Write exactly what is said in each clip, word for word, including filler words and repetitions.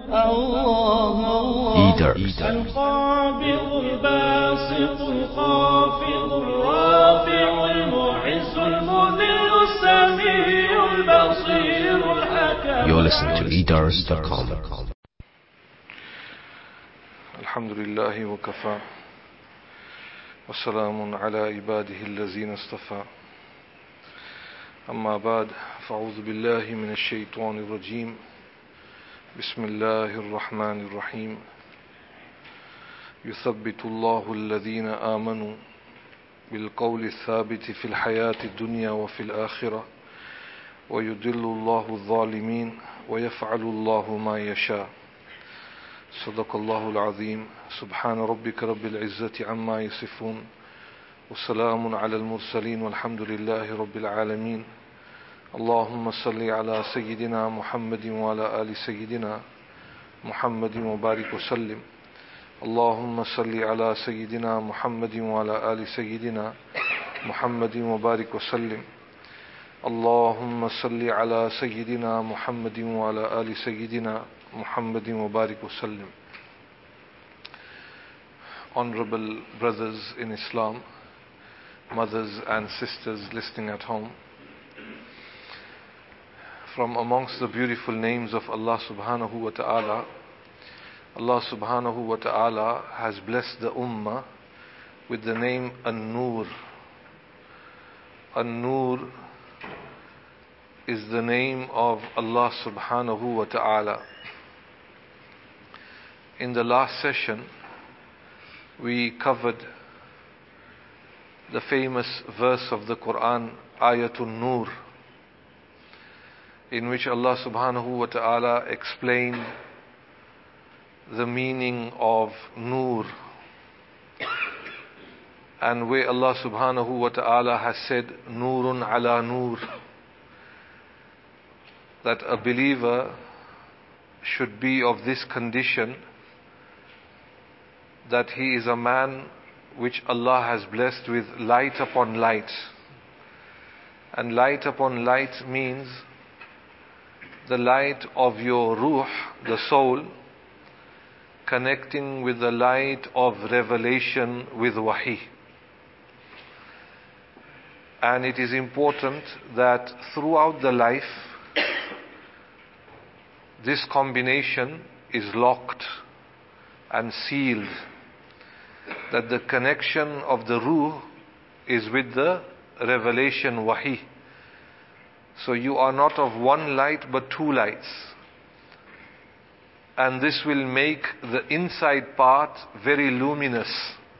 Eaters. القابض الباسط الخافض الرافع المعز المذل السميع البصير الحكم. You're listening to eaters dot com. الحمد لله وكفى وسلام على عباده الذين اصطفى أما بعد فأعوذ بالله من الشيطان الرجيم بسم الله الرحمن الرحيم يثبت الله الذين آمنوا بالقول الثابت في الحياة الدنيا وفي الآخرة ويضل الله الظالمين ويفعل الله ما يشاء صدق الله العظيم سبحان ربك رب العزة عما يصفون وسلام على المرسلين والحمد لله رب العالمين اللهم صل على سيدنا محمد وعلى آل سيدنا محمد وبارك وسلم اللهم صل على سيدنا محمد وعلى آل سيدنا محمد وبارك وسلم اللهم صل على سيدنا محمد وعلى آل سيدنا محمد وبارك وسلم. Honorable brothers in Islam, mothers and sisters listening at home, from amongst the beautiful names of Allah subhanahu wa ta'ala, Allah subhanahu wa ta'ala has blessed the ummah with the name An-Nur. An-Nur is the name of Allah subhanahu wa ta'ala. In the last session, we covered the famous verse of the Quran, Ayatul Nur, in which Allah subhanahu wa ta'ala explained the meaning of Nur, and where Allah subhanahu wa ta'ala has said, Nurun ala Nur, that a believer should be of this condition, that he is a man which Allah has blessed with light upon light. And light upon light means the light of your ruh, the soul, connecting with the light of revelation with wahi. And it is important that throughout the life, this combination is locked and sealed, that the connection of the ruh is with the revelation wahi. So you are not of one light but two lights. And this will make the inside part very luminous.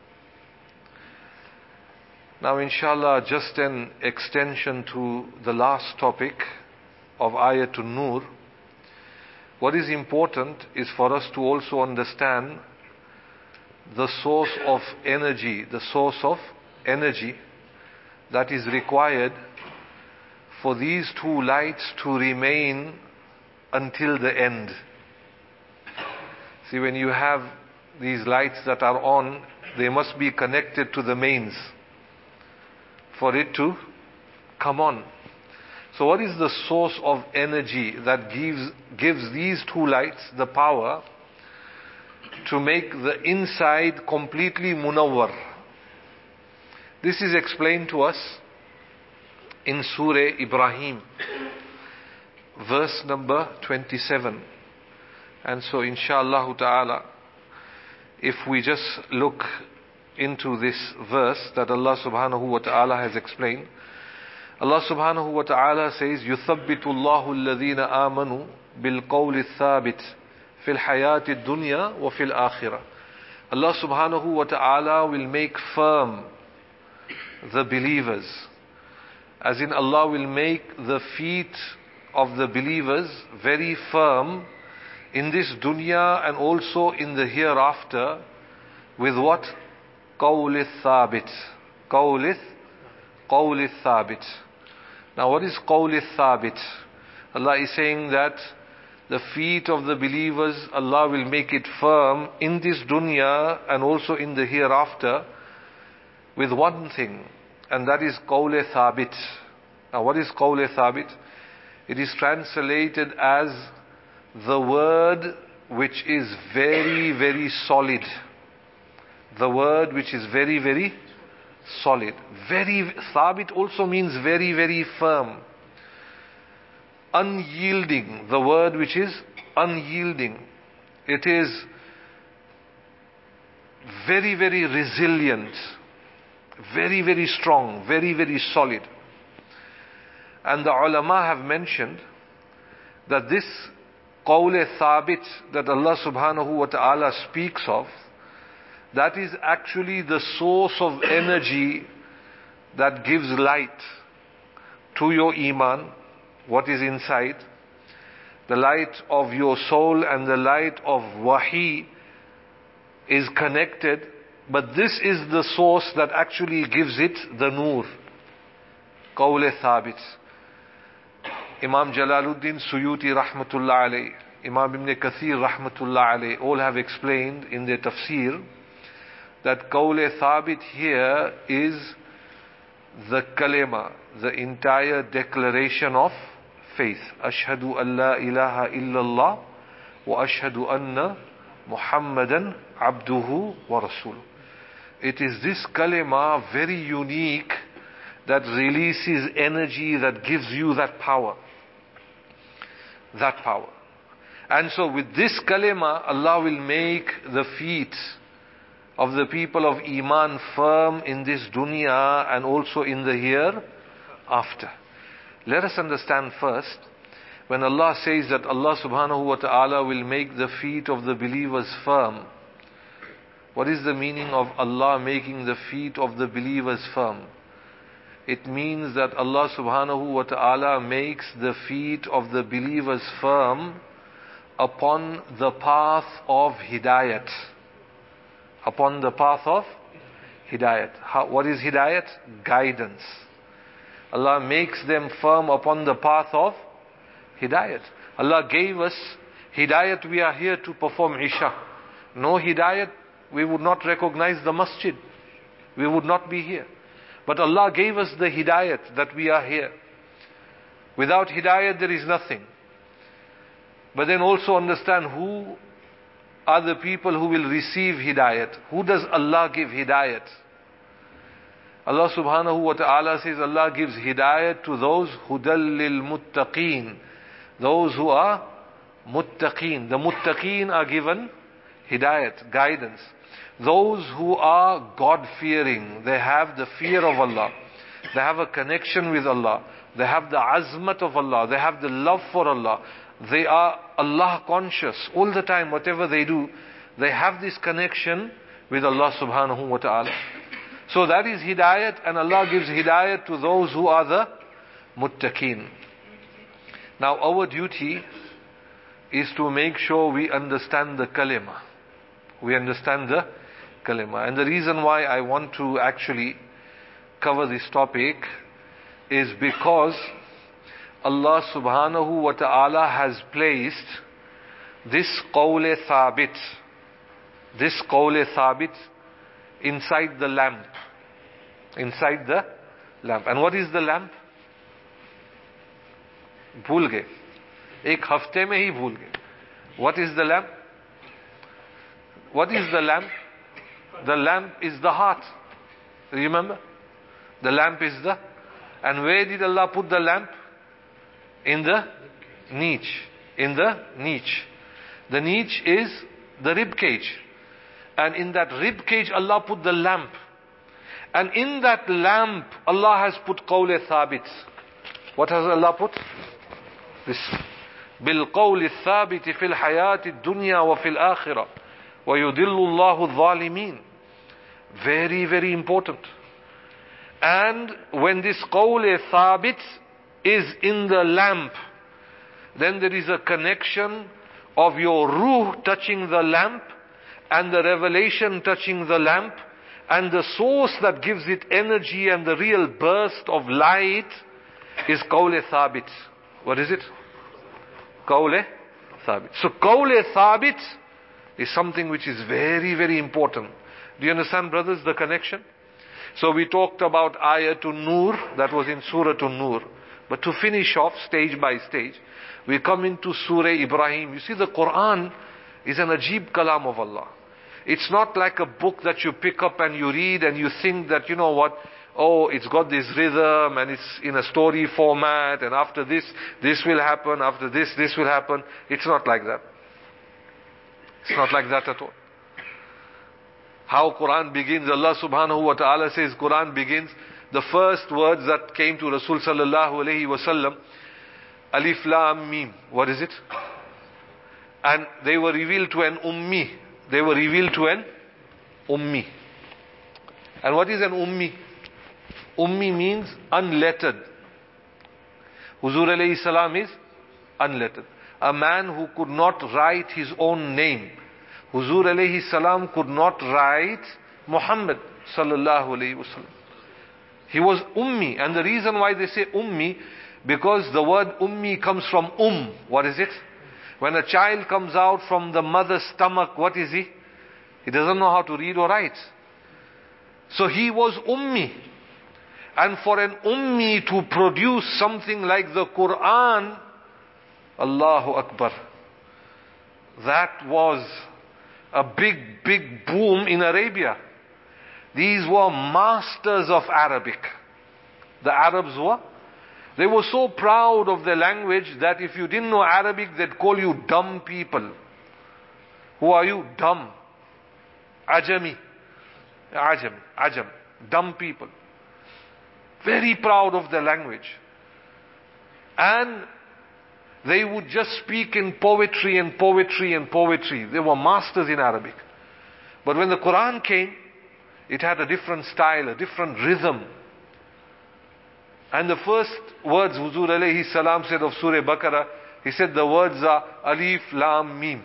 Now inshallah, just an extension to the last topic of Ayatul Nur. What is important is for us to also understand the source of energy, the source of energy that is required for these two lights to remain until the end. See, when you have these lights that are on, they must be connected to the mains for it to come on. So what is the source of energy that gives gives these two lights the power to make the inside completely munawwar? This is explained to us in Surah Ibrahim, verse number twenty-seven. And so inshallah ta'ala, if we just look into this verse that Allah subhanahu wa ta'ala has explained, Allah subhanahu wa ta'ala says, يُثَبِّتُ اللَّهُ الَّذِينَ آمَنُوا بِالْقَوْلِ الثَّابِتِ فِي الْحَيَاةِ الدُّنْيَا وَفِي الْآخِرَةِ. Allah subhanahu wa ta'ala will make firm the believers. As in, Allah will make the feet of the believers very firm in this dunya and also in the hereafter. With what? قَوْلِ الثَّابِتِ. قَوْلِ قَوْلِ الثَّابِتِ. Now what is قَوْلِ الثَّابِتِ? Allah is saying that the feet of the believers, Allah will make it firm in this dunya and also in the hereafter with one thing, and that is قَوْلِ ثَابِتِ. Now what is قَوْلِ ثَابِتِ? It is translated as the word which is very, very solid. The word which is very, very solid. Very, thabit also means very, very firm. Unyielding, the word which is unyielding. It is very, very resilient, very, very strong, very, very solid. And the ulama have mentioned that this qawle thabit that Allah subhanahu wa ta'ala speaks of, that is actually the source of energy that gives light to your iman, what is inside, the light of your soul and the light of wahi is connected, but this is the source that actually gives it the nur. Qawle thabit. Imam Jalaluddin Suyuti rahmatullah alayh, Imam Ibn Kathir rahmatullah alayh, all have explained in their tafsir that qawle thabit here is the kalima, the entire declaration of faith. Ashhadu an la ilaha illallah wa ashhadu anna Muhammadan abduhu wa rasuluh. It is this kalima, very unique, that releases energy, that gives you that power. That power. And so with this kalima, Allah will make the feet of the people of Iman firm in this dunya and also in the hereafter. Let us understand first, when Allah says that Allah subhanahu wa ta'ala will make the feet of the believers firm, what is the meaning of Allah making the feet of the believers firm? It means that Allah subhanahu wa ta'ala makes the feet of the believers firm upon the path of hidayat. Upon the path of hidayat. How, what is hidayat? Guidance. Allah makes them firm upon the path of hidayat. Allah gave us hidayat. We are here to perform Isha. No hidayat, we would not recognize the masjid. We would not be here. But Allah gave us the hidayat that we are here. Without hidayat there is nothing. But then also understand who are the people who will receive hidayat. Who does Allah give hidayat? Allah subhanahu wa ta'ala says Allah gives hidayat to those hudallil muttaqeen. Those who are muttaqeen. The muttaqeen are given hidayat, guidance. Those who are God-fearing, they have the fear of Allah, they have a connection with Allah, they have the azmat of Allah, they have the love for Allah, they are Allah conscious all the time. Whatever they do, they have this connection with Allah subhanahu wa ta'ala. So that is hidayat, and Allah gives hidayat to those who are the muttaqeen. Now our duty is to make sure we understand the kalima. We understand the kalima. And the reason why I want to actually cover this topic is because Allah subhanahu wa ta'ala has placed this qawle thabit, this qawle thabit inside the lamp. Inside the lamp. And what is the lamp? Bhul gaye. Ek hafte mein hi bhul gaye. What is the lamp? What is the lamp? The lamp is the heart. Remember? The lamp is the... And where did Allah put the lamp? In the niche. In the niche. The niche is the rib cage. And in that rib cage Allah put the lamp. And in that lamp Allah has put qawle thabit. What has Allah put? This. بالقول الثابت في الحياة الدنيا وفي الآخرة ويضل الله الظالمين. Very, very important. And when this qawle thabit is in the lamp, then there is a connection of your ruh touching the lamp and the revelation touching the lamp, and the source that gives it energy and the real burst of light is qawle thabit. What is it? Qawle thabit. So qawle thabit is something which is very, very important. Do you understand, brothers, the connection? So we talked about Ayatul Nur, that was in Surah An-Nur. But to finish off stage by stage, we come into Surah Ibrahim. You see, the Quran is an ajib kalam of Allah. It's not like a book that you pick up and you read and you think that, you know what, oh, it's got this rhythm and it's in a story format, and after this, this will happen, after this, this will happen. It's not like that. It's not like that at all. How Quran begins, Allah subhanahu wa ta'ala says Quran begins, the first words that came to Rasul sallallahu alayhi wasallam, Alif Lam Mim. What is it? And they were revealed to an ummi. They were revealed to an ummi. And what is an ummi? Ummi means unlettered. Huzur alayhi salam is unlettered. A man who could not write his own name. Huzur alayhi salam could not write Muhammad sallallahu alayhi wasallam. He was ummi. And the reason why they say ummi, because the word ummi comes from um. What is it? When a child comes out from the mother's stomach, what is he? He doesn't know how to read or write. So he was ummi. And for an ummi to produce something like the Quran, Allahu Akbar, that was a big, big boom in Arabia. These were masters of Arabic. The Arabs were. They were so proud of their language that if you didn't know Arabic, they'd call you dumb people. Who are you? Dumb. Ajami. Ajam. Ajam. Dumb people. Very proud of their language. And they would just speak in poetry and poetry and poetry. They were masters in Arabic. But when the Quran came, it had a different style, a different rhythm. And the first words Huzur alayhi salam said of Surah Baqarah, he said the words are Alif Lam Mim.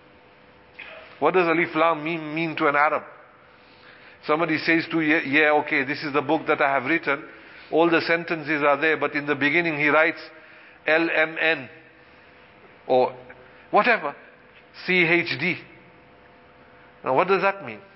What does Alif Lam Mim mean to an Arab? Somebody says to you, yeah, okay, this is the book that I have written. All the sentences are there, but in the beginning he writes L M N or whatever, C H D. Now what does that mean?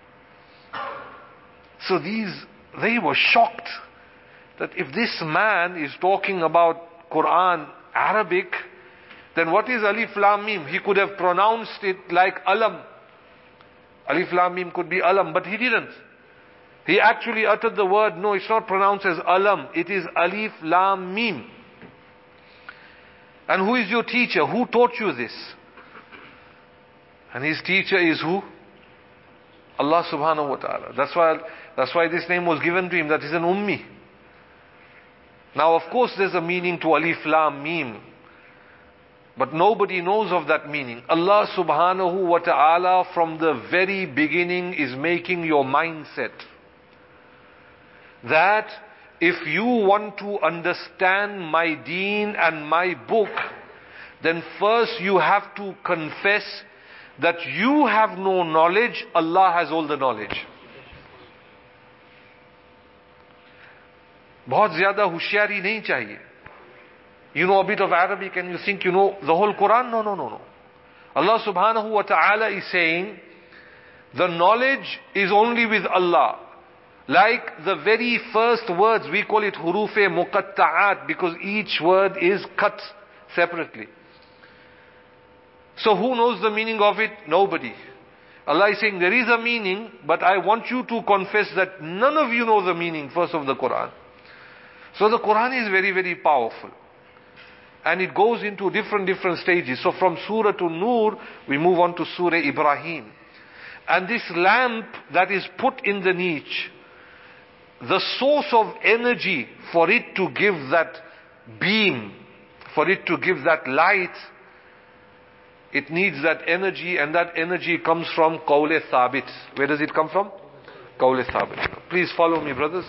So these, they were shocked that if this man is talking about Quran Arabic, then what is Alif Lam Mim? He could have pronounced it like Alam. Alif Lam Mim could be Alam, but he didn't. He actually uttered the word, no, it's not pronounced as Alam, it is Alif Lam Mim. And who is your teacher? Who taught you this? And his teacher is who? Allah subhanahu wa ta'ala. That's why, that's why this name was given to him, that is an ummi. Now of course there's a meaning to Alif Lam Mim, but nobody knows of that meaning. Allah subhanahu wa ta'ala from the very beginning is making your mindset that if you want to understand my deen and my book, then first you have to confess that you have no knowledge, Allah has all the knowledge. बहुत ज़्यादा होशियारी नहीं चाहिए. You know a bit of Arabic and you think you know the whole Quran? No, no, no, no. Allah subhanahu wa ta'ala is saying the knowledge is only with Allah. Like the very first words, we call it hurufe muqatta'at because each word is cut separately. So who knows the meaning of it? Nobody. Allah is saying there is a meaning, but I want you to confess that none of you know the meaning first of the Quran. So the Quran is very, very powerful. And it goes into different, different stages. So from Surah to Nur, we move on to Surah Ibrahim. And this lamp that is put in the niche, the source of energy for it to give that beam, for it to give that light, it needs that energy, and that energy comes from Qawle Thabit. Where does it come from? Qawle Thabit. Please follow me, brothers.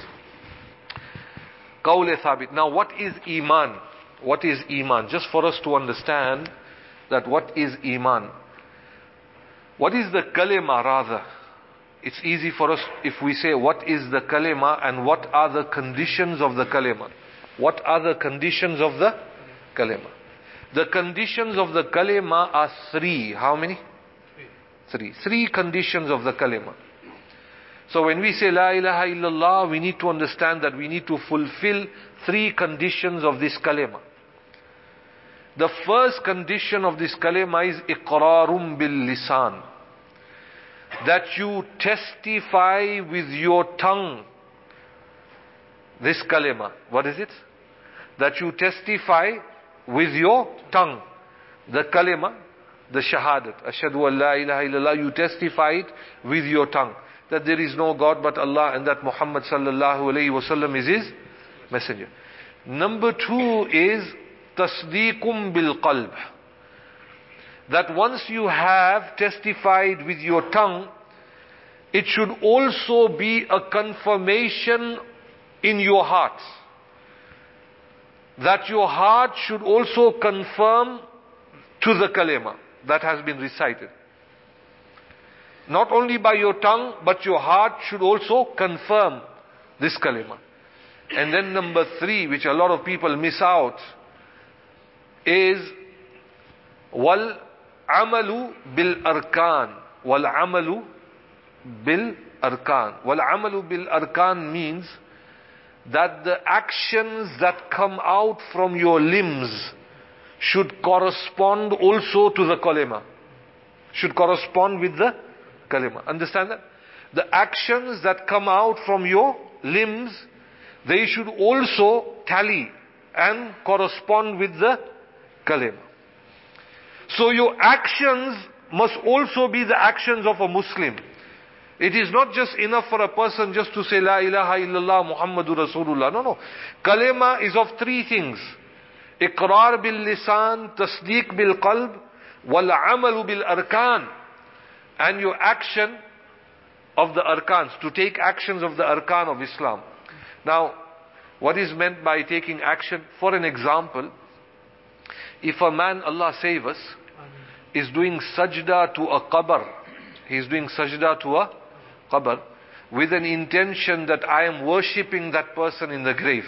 Qawle Thabit. Now what is Iman? What is Iman? Just for us to understand that what is Iman. What is the kalima rather? It's easy for us if we say what is the kalima and what are the conditions of the kalima. What are the conditions of the kalima? The conditions of the kalima are three. How many? Three. Three conditions of the kalima. So when we say La ilaha illallah, we need to understand that we need to fulfill three conditions of this kalima. The first condition of this kalima is iqrarum bil lisan. That you testify with your tongue. This kalima. What is it? That you testify with your tongue. The kalima, the shahadat. Ashhadu an la ilaha illallah. You testify it with your tongue. That there is no God but Allah and that Muhammad sallallahu alayhi wa sallam is his messenger. Number two is tasdeequm bil qalb. That once you have testified with your tongue, it should also be a confirmation in your heart. That your heart should also confirm to the kalima that has been recited. Not only by your tongue, but your heart should also confirm this kalima. And then number three, which a lot of people miss out, is wal amalu bil arkan. Wal amalu bil arkan. Wal amalu bil arkan means that the actions that come out from your limbs should correspond also to the kalima. Should correspond with the kalima. Understand that? The actions that come out from your limbs, they should also tally and correspond with the kalima. So your actions must also be the actions of a Muslim. It is not just enough for a person just to say La ilaha illallah Muhammadur Rasulullah. No, no. Kalima is of three things. Iqrar bil lisan, tasdeeq bil qalb, wal amalu bil arkan. And your action of the arkans, to take actions of the arkan of Islam. Now, what is meant by taking action? For an example, if a man, Allah save us, is doing sajda to a qabr, he is doing sajda to a qabr, with an intention that I am worshipping that person in the grave.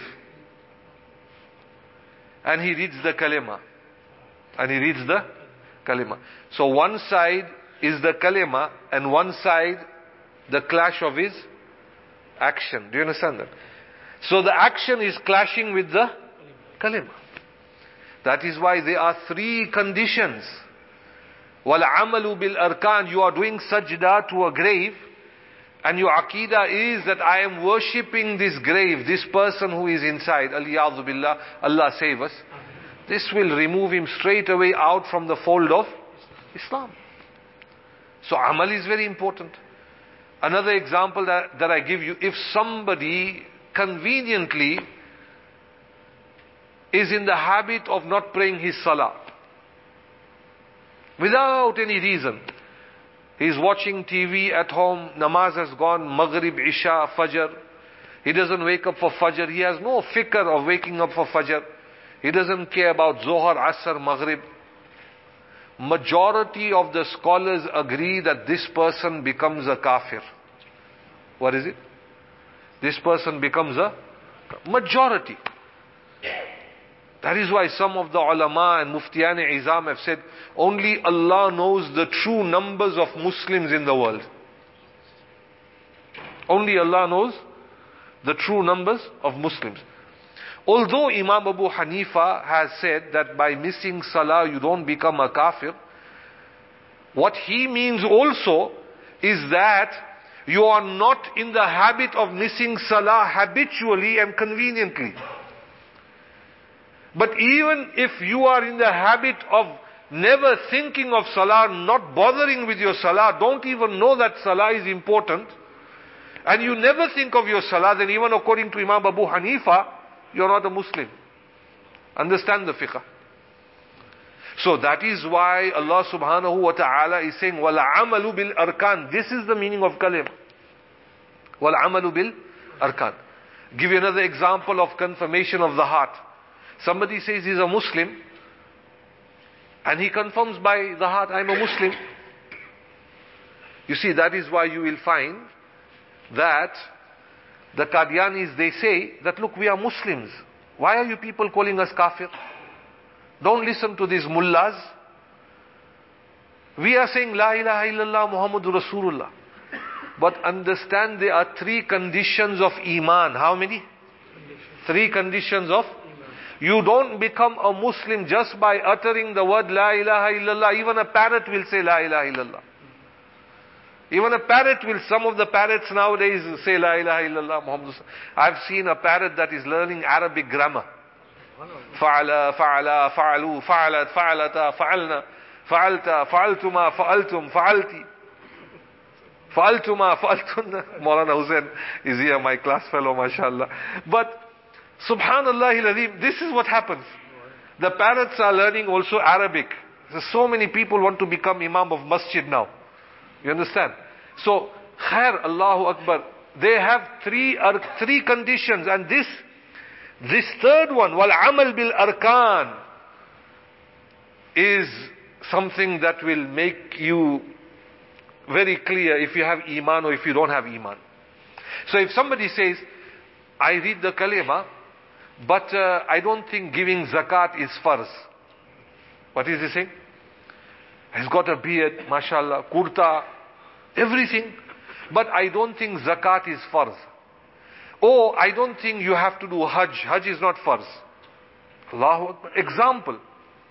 And he reads the kalima. And he reads the kalima. So one side is the kalima, and one side the clash of his action. Do you understand that? So the action is clashing with the kalima. That is why there are three conditions. Wal amalu bil arkan. You are doing sajda to a grave, and your aqidah is that I am worshipping this grave, this person who is inside. Aliyadhu billah, Allah save us. This will remove him straight away out from the fold of Islam. So amal is very important. Another example that, that I give you, if somebody conveniently is in the habit of not praying his salah, without any reason, he's watching T V at home, namaz has gone, maghrib, isha, fajr, he doesn't wake up for fajr, he has no fikr of waking up for fajr, he doesn't care about zohar, asr, maghrib. Majority of the scholars agree that this person becomes a kafir. What is it? This person becomes a majority. That is why some of the ulama and muftiyan izam have said, only Allah knows the true numbers of Muslims in the world. Only Allah knows the true numbers of Muslims. Although Imam Abu Hanifa has said that by missing salah you don't become a kafir, what he means also is that you are not in the habit of missing salah habitually and conveniently. But even if you are in the habit of never thinking of salah, not bothering with your salah, don't even know that salah is important, and you never think of your salah, then even according to Imam Abu Hanifa, you are not a Muslim. Understand the fiqh. So that is why Allah subhanahu wa ta'ala is saying, wal amalu bil arkan. This is the meaning of kalim. Wal amalu bil arkan. Give you another example of confirmation of the heart. Somebody says he's a Muslim, and he confirms by the heart, I'm a Muslim. You see, that is why you will find that the Qadianis, they say that, look, we are Muslims. Why are you people calling us kafir? Don't listen to these mullahs. We are saying La ilaha illallah Muhammadur Rasulullah. But understand there are three conditions of Iman. How many? Three conditions of. You don't become a Muslim just by uttering the word La ilaha illallah. Even a parrot will say La ilaha illallah. Even a parrot will, some of the parrots nowadays say La ilaha illallah Muhammad. I've seen a parrot that is learning Arabic grammar. Fa'ala, fa'ala, fa'alu, fa'alat, fa'alata, fa'alna, fa'alta, fa'altuma, fa'altum, fa'alti. Fa'altuma, fa'altunna. Maulana Hussain is here, my class fellow, mashallah. But, subhanallah al-azim, this is what happens. The parrots are learning also Arabic. So, so many people want to become imam of masjid now. You understand? So, khair, Allahu Akbar. They have three, uh, three conditions, and this, this third one, wal amal bil arkan, is something that will make you very clear if you have iman or if you don't have iman. So if somebody says, I read the kalima, but uh, I don't think giving zakat is farz. What is he saying? He's got a beard, mashallah, kurta, everything. But I don't think zakat is farz. Or I don't think you have to do hajj. Hajj is not farz. Allahu Akbar. Example.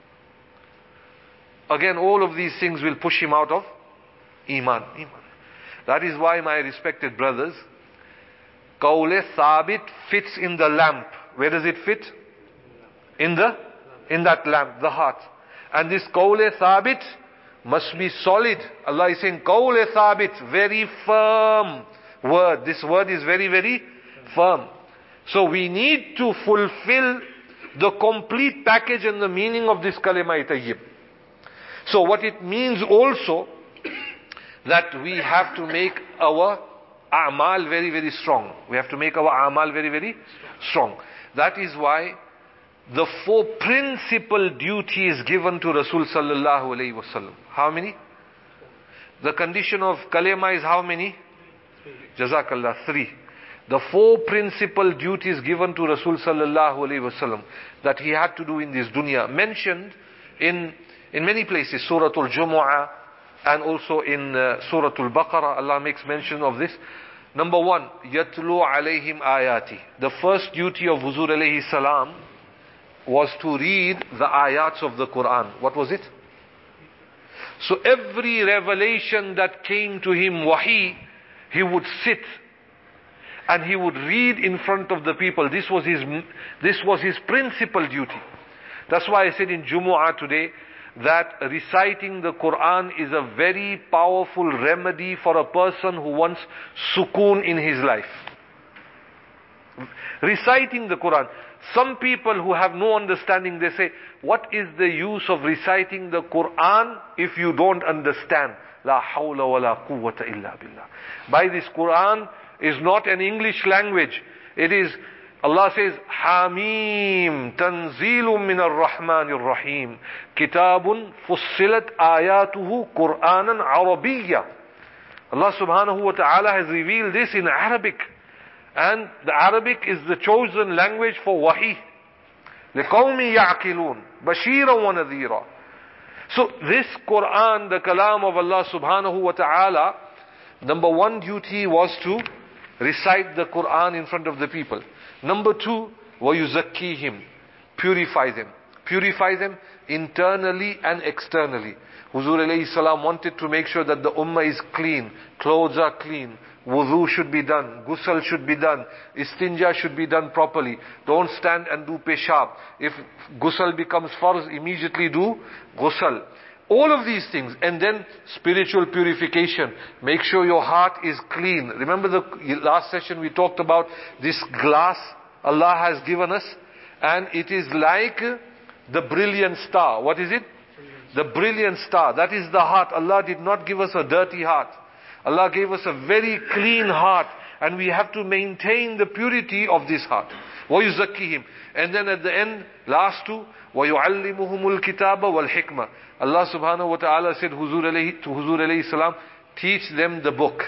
Again, all of these things will push him out of Iman. Iman. That is why, my respected brothers, Qawle Thabit fits in the lamp. Where does it fit? In the, in that lamp, the heart. And this Qawle Thabit must be solid. Allah is saying, Qawle Thabit, very firm word. This word is very, very firm. So we need to fulfill the complete package and the meaning of this Kalima Tayyib. So what it means also, that we have to make our a'mal very, very strong. We have to make our a'mal very, very strong. That is why the four principal duties given to Rasul sallallahu alayhi wasallam. How many? The condition of kalima is how many? Jazakallah, three. The four principal duties given to Rasul sallallahu alayhi wasallam that he had to do in this dunya, mentioned in, in many places, Surah Al-Jumu'ah, and also in uh, Surah Al-Baqarah, Allah makes mention of this. Number one, Yatlu alayhim ayati. The first duty of Huzur alayhi salam was to read the ayats of the Quran. What was it? So every revelation that came to him, wahi, he would sit and he would read in front of the people. This was his, this was his principal duty. That's why I said in Jumu'ah today, that reciting the Quran is a very powerful remedy for a person who wants sukoon in his life. Reciting the Quran. Some people who have no understanding, they say, what is the use of reciting the Quran if you don't understand? La hawla wa la quwwata illa billah. By this Quran is not an English language. It is, Allah says, Hamim, Tanzilum min ar-Rahman ar-Rahim, Kitabun fussilat ayatuhu Qur'anan Arabiyya. Allah subhanahu wa ta'ala has revealed this in Arabic. And the Arabic is the chosen language for wahi. لِقَوْمِ يَعْقِلُونَ بَشِيرًا وَنَذِيرًا. So this Quran, the kalam of Allah subhanahu wa ta'ala, number one duty was to recite the Quran in front of the people. Number two, وَيُزَكِّيهِمْ, purify them. Purify them internally and externally. Huzur alayhi salam wanted to make sure that the ummah is clean, clothes are clean, wudu should be done, ghusl should be done, istinja should be done properly. Don't stand and do peshab. If ghusl becomes farz, immediately do ghusl. All of these things. And then spiritual purification. Make sure your heart is clean. Remember the last session we talked about this glass Allah has given us, and it is like the brilliant star. What is it? The brilliant star. That is the heart. Allah did not give us a dirty heart. Allah gave us a very clean heart, and we have to maintain the purity of this heart. وَيُزَكِّهِمْ. And then at the end, last two, وَيُعَلِّمُهُمُ الْكِتَابَ وَالْحِكْمَةِ. Allah subhanahu wa ta'ala said Huzur alayhi, to Huzur alayhi salam, teach them the book.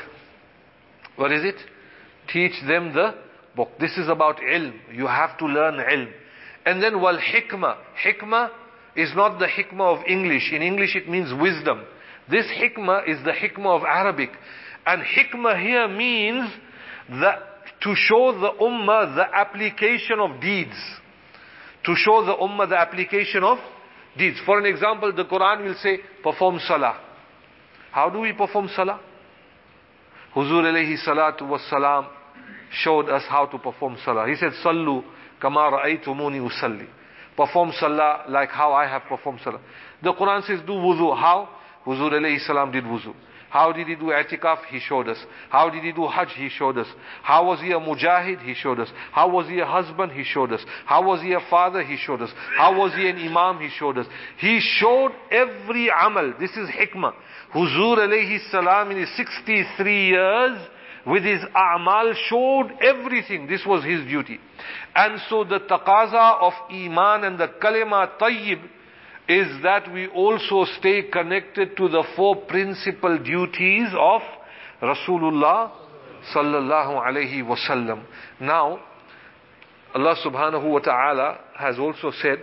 What is it? Teach them the book. This is about ilm. You have to learn ilm. And then wal hikmah. Hikmah is not the hikmah of English. In English it means wisdom. This hikmah is the hikmah of Arabic. And hikmah here means that to show the ummah the application of deeds. to show the ummah the application of deeds. For an example, the Quran will say, perform salah. How do we perform salah? Huzur alayhi salatu was salam showed us how to perform salah. He said, Sallu kama ra'aytumuni usalli. Perform salah like how I have performed salah. The Quran says, do wuzu. How? Huzur alayhi salam did wuzu. How did he do i'tikaf? He showed us. How did he do hajj? He showed us. How was he a mujahid? He showed us. How was he a husband? He showed us. How was he a father? He showed us. How was he an imam? He showed us. He showed every amal. This is hikmah. Huzur alayhi salam in his sixty-three years with his a'mal showed everything. This was his duty. And so the taqaza of iman and the kalima tayyib is that we also stay connected to the four principal duties of Rasulullah sallallahu alayhi wasallam. Now, Allah subhanahu wa ta'ala has also said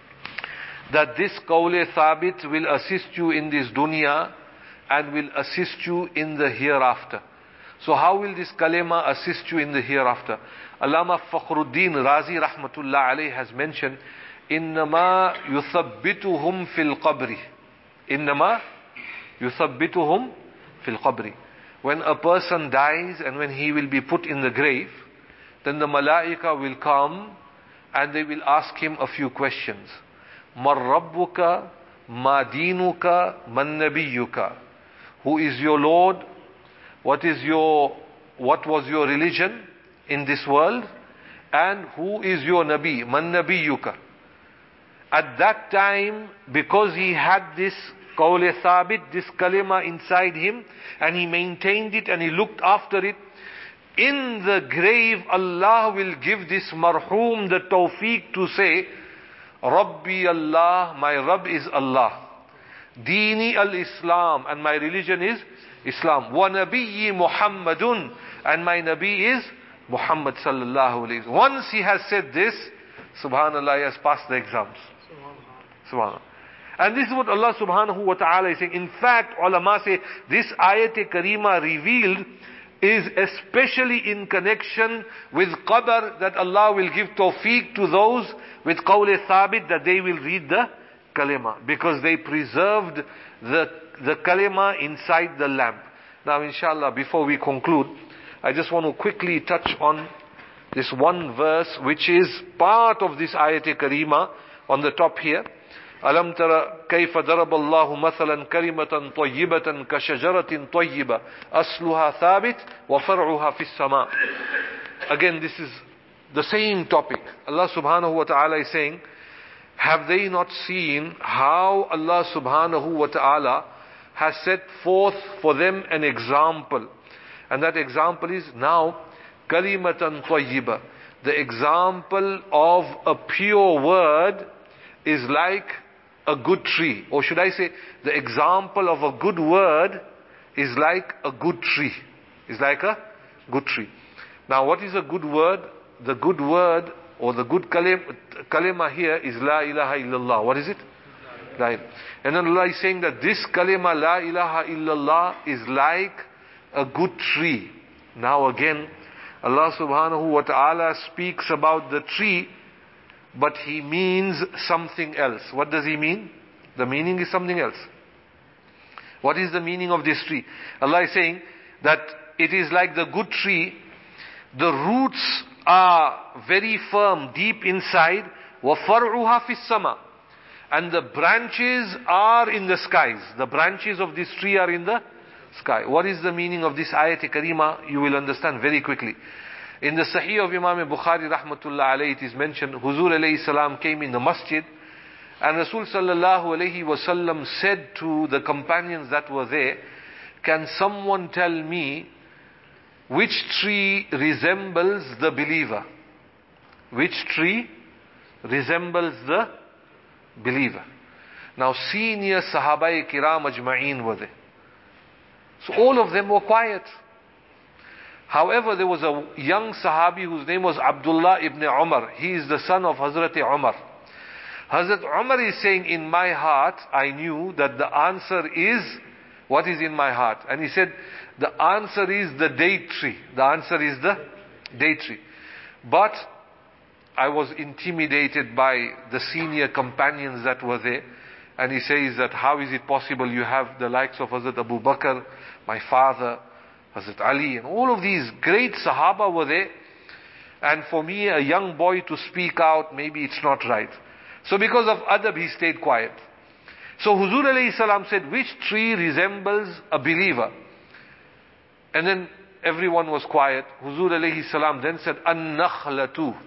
that this qawle thabit will assist you in this dunya and will assist you in the hereafter. So how will this kalima assist you in the hereafter? Allama Fakhruddin Razi rahmatullah alayhi has mentioned, إنما يثبتهم في القبر. إنما يثبتهم في القبر. When a person dies and when he will be put in the grave, then the malaika will come and they will ask him a few questions. مَنْ رَبُّكَ مَا دِينُكَ مَنْ نَبِيُّكَ. Who is your Lord? What is your, what was your religion in this world? And who is your Nabi? مَنْ نَبِيُّكَ. At that time, because he had this qawle thabit, this kalima inside him, and he maintained it and he looked after it, in the grave Allah will give this marhum the tawfiq to say, Rabbi Allah, my Rabb is Allah. Deeni al-Islam, and my religion is Islam. Wa nabiyyi Muhammadun, and my Nabi is Muhammad sallallahu alayhi wa sallam. Once he has said this, subhanallah, he has passed the exams. Subhanallah. And this is what Allah subhanahu wa ta'ala is saying. In fact, ulama say this ayat-e-karima revealed is especially in connection with qadar, that Allah will give tawfiq to those with qawle thabit, that they will read the kalima, because they preserved the, the kalima inside the lamp. Now inshallah, before we conclude, I just want to quickly touch on this one verse which is part of this ayat-e-karima on the top here. ألم ترى كيف ضرب الله مثلا كلمة طيبة كشجرة طيبة أصلها ثابت وفرعها في السماء. Again, this is the same topic. Allah subhanahu wa ta'ala is saying, have they not seen how Allah subhanahu wa ta'ala has set forth for them an example? And that example is now kalimatan tayyiba. The example of a pure word is like a good tree. Or should I say, the example of a good word is like a good tree. Is like a good tree. Now what is a good word? The good word or the good kalim, kalima here is La ilaha illallah. What is it? La ilaha. And then Allah is saying that this kalima La ilaha illallah is like a good tree. Now again, Allah subhanahu wa ta'ala speaks about the tree, but He means something else. What does He mean? The meaning is something else. What is the meaning of this tree? Allah is saying that it is like the good tree. The roots are very firm, deep inside. وَفَرْعُهَا فِي السَّمَاءِ. And the branches are in the skies. The branches of this tree are in the sky. What is the meaning of this ayat-e-karima? You will understand very quickly. In the Sahih of Imam Bukhari rahmatullah alayhi, it is mentioned, Huzur alayhi salam came in the masjid, and Rasul sallallahu alayhi wasallam said to the companions that were there, can someone tell me which tree resembles the believer? Which tree resembles the believer? Now senior Sahabai Kiram Ajma'een were there. So all of them were quiet. However, there was a young Sahabi whose name was Abdullah ibn Umar. He is the son of Hazrat Umar. Hazrat Umar is saying, in my heart, I knew that the answer is what is in my heart. And he said, the answer is the date tree. The answer is the date tree. But I was intimidated by the senior companions that were there. And he says that how is it possible you have the likes of Hazrat Abu Bakr, my father, Hazrat Ali, and all of these great Sahaba were there. And for me, a young boy to speak out, maybe it's not right. So because of adab, he stayed quiet. So Huzur alayhi salam said, which tree resembles a believer? And then everyone was quiet. Huzur alayhi salam then said, An-nakhlatu.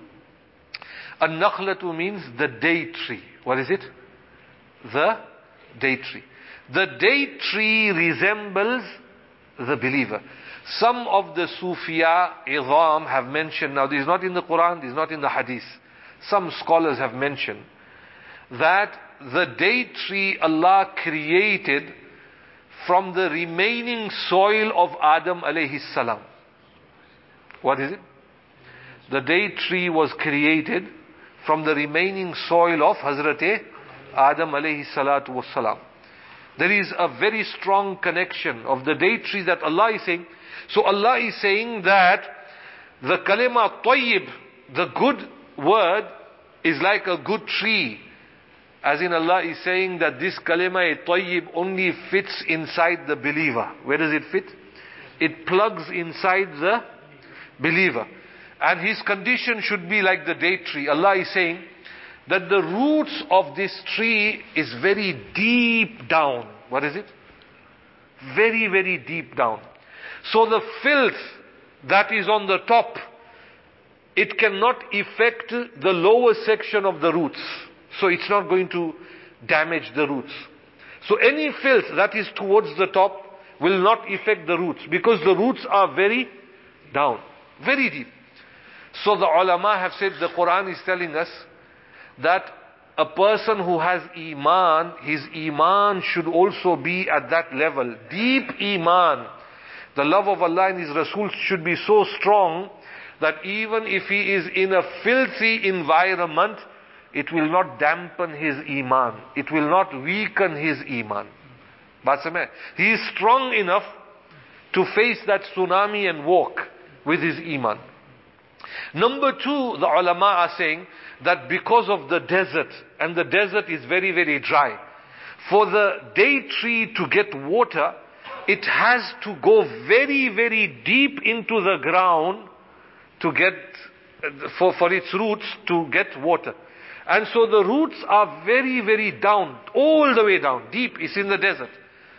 An-nakhlatu means the date tree. What is it? The date tree. The date tree resembles the believer. Some of the Sufiya Idham have mentioned, now this is not in the Quran, this is not in the Hadith. Some scholars have mentioned that the date tree Allah created from the remaining soil of Adam alayhi salam. What is it? The date tree was created from the remaining soil of Hazrat Adam alayhi salatu wassalam. There is a very strong connection of the date tree that Allah is saying. So Allah is saying that the kalima tayyib, the good word, is like a good tree. As in Allah is saying that this kalima tayyib only fits inside the believer. Where does it fit? It plugs inside the believer. And his condition should be like the date tree. Allah is saying that the roots of this tree is very deep down. What is it? Very, very deep down. So the filth that is on the top, it cannot affect the lower section of the roots. So it's not going to damage the roots. So any filth that is towards the top will not affect the roots, because the roots are very down, very deep. So the ulama have said, the Quran is telling us that a person who has iman, his iman should also be at that level. Deep iman. The love of Allah and His Rasul should be so strong that even if he is in a filthy environment, it will not dampen his iman. It will not weaken his iman. He is strong enough to face that tsunami and walk with his iman. Number two, the ulama are saying that because of the desert, and the desert is very, very dry, for the date tree to get water, it has to go very, very deep into the ground to get, for, for its roots to get water. And so the roots are very, very down, all the way down, deep. It's in the desert.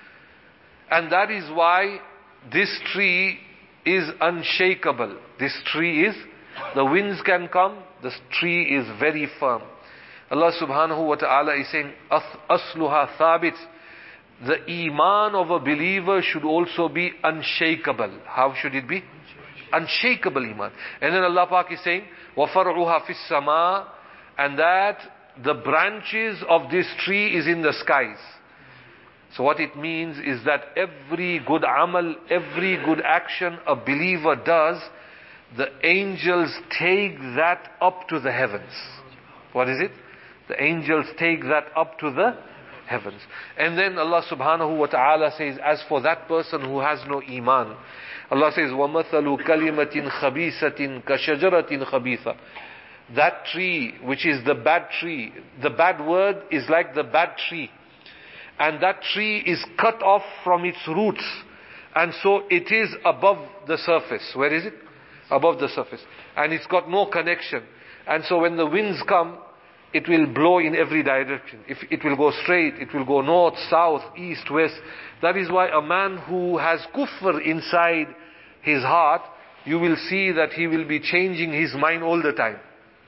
And that is why this tree is unshakable. This tree is, the winds can come, this tree is very firm. Allah subhanahu wa ta'ala is saying, Asluha thabit. The iman of a believer should also be unshakable. How should it be? Unshakable iman. And then Allah Pak is saying, وَفَرْعُهَا فِي السَّمَاءِ, and that the branches of this tree is in the skies. So what it means is that every good amal, every good action a believer does, the angels take that up to the heavens. What is it? The angels take that up to the heavens. And then Allah subhanahu wa ta'ala says, as for that person who has no iman, Allah says, وَمَثَلُ كَلِمَةٍ خَبِيثَةٍ كَشَجَرَةٍ خَبِيثَةٍ. That tree, which is the bad tree, the bad word is like the bad tree. And that tree is cut off from its roots. And so it is above the surface. Where is it? Above the surface. And it's got no connection. And so when the winds come, it will blow in every direction. If it will go straight, it will go north, south, east, west. That is why a man who has kufr inside his heart, you will see that he will be changing his mind all the time.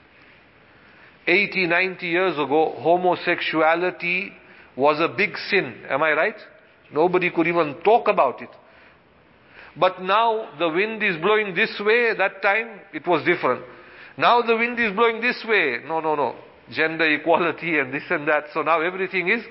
eighty, ninety years ago, homosexuality was a big sin. Am I right? Nobody could even talk about it. But now the wind is blowing this way. That time it was different. Now the wind is blowing this way. No, no, no. Gender equality and this and that. So now everything is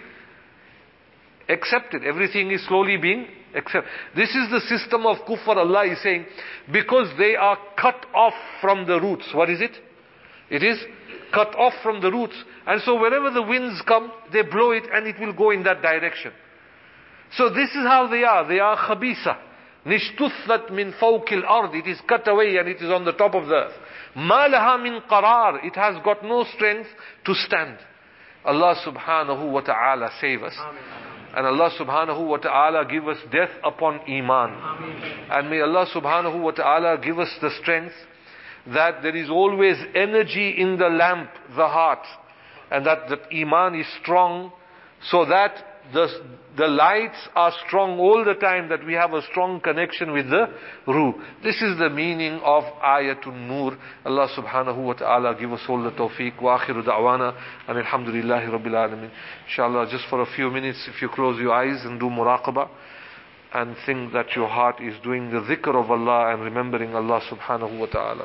accepted. Everything is slowly being accepted. This is the system of kufr. Allah is saying, because they are cut off from the roots. What is it? It is cut off from the roots. And so wherever the winds come, they blow it and it will go in that direction. So this is how they are. They are khabisa. نِشْتُثَّتْ مِنْ فَوْقِ الْأَرْضِ. It is cut away and it is on the top of the earth. مَا لَهَا مِنْ قَرَارٍ. It has got no strength to stand. Allah subhanahu wa ta'ala save us. Amen. And Allah subhanahu wa ta'ala give us death upon Iman. Amen. And may Allah subhanahu wa ta'ala give us the strength that there is always energy in the lamp, the heart. And that the Iman is strong, so that the, the lights are strong all the time, that we have a strong connection with the Ruh. This is the meaning of Ayatun Nur. Allah subhanahu wa ta'ala give us all the tawfiq. Wa akhiru da'wana and alhamdulillahi rabbil alameen. Inshallah, just for a few minutes, if you close your eyes and do muraqabah and think that your heart is doing the dhikr of Allah and remembering Allah subhanahu wa ta'ala.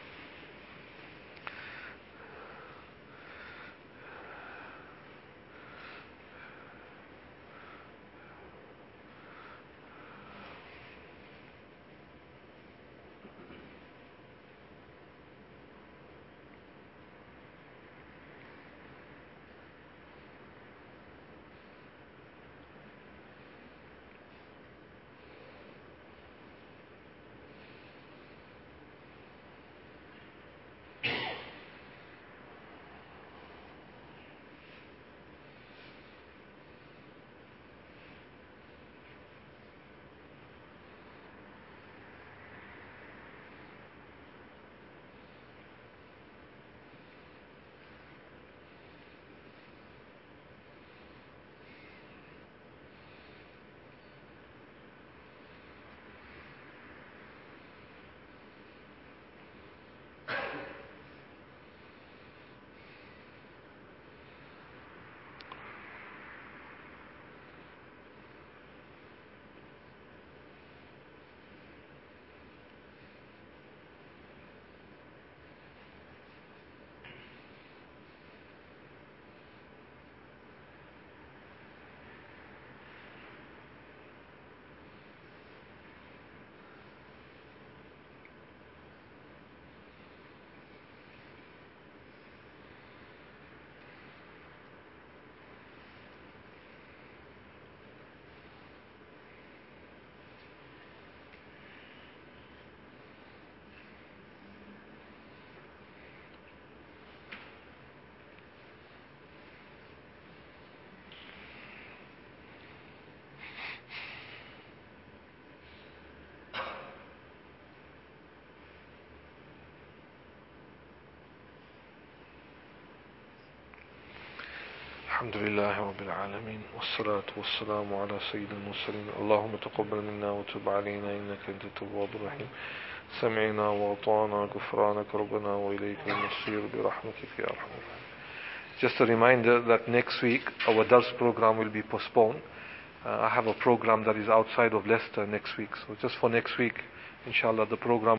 الحمد لله رب العالمين والصلاة والسلام على سيد المرسلين اللهم تقبل منا وتب علينا إنك أنت التواب الرحيم سمعنا وأطعنا غفرانك ربنا وإليك المصير برحمتك يا أرحم الراحمين. Just a reminder that next week our Dars program will be postponed. uh, I have a program that is outside of Leicester next week, so just for next week inshallah the program